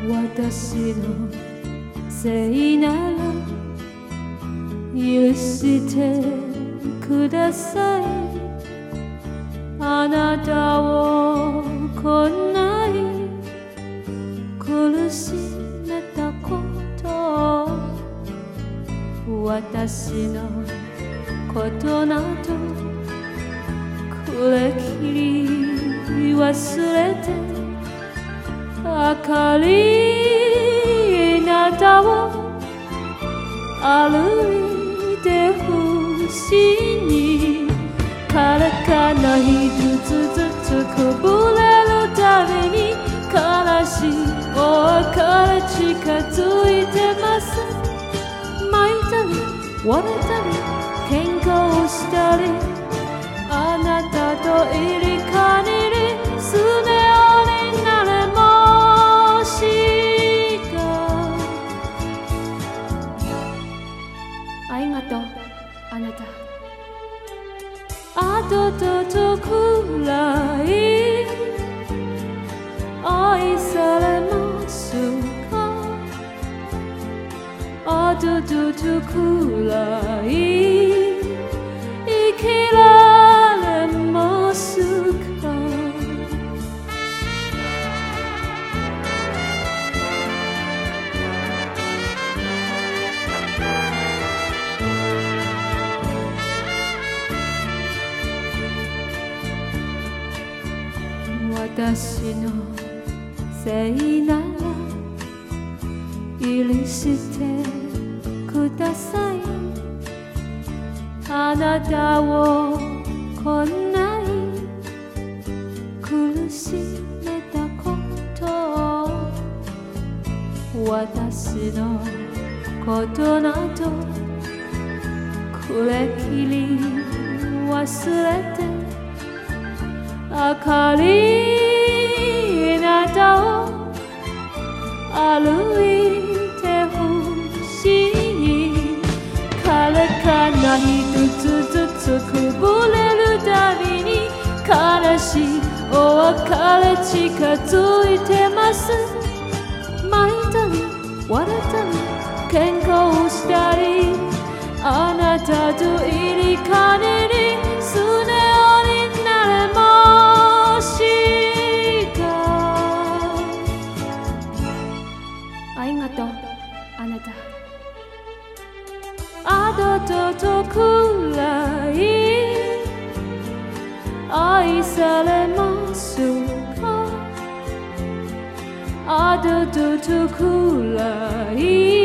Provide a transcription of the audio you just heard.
私のせいなら許してください。あなたをこんなに苦しめたことを私のことなどくれきり忘れて明かりなたを歩いてほしいに彼から一つずつこぼれるたびに悲しいお別れ近づいてます。泣いたり笑ったり喧嘩をしたりあなたといる限り素直になれましたありがとうあなた。あととくらい愛されますか。あととくらい生きられますか。私のせいなら許してください。あなたをこんなに苦しめたこと私のことなどくれきり忘れて明かりなたを歩いてほしい。彼から一つずつこぼれるたびに悲しいお別れ近づいてます。泣いたり笑ったり喧嘩をしたりあなたといる限り素直になれましたありがとうあなた。あととくらい愛されますか。あととくらい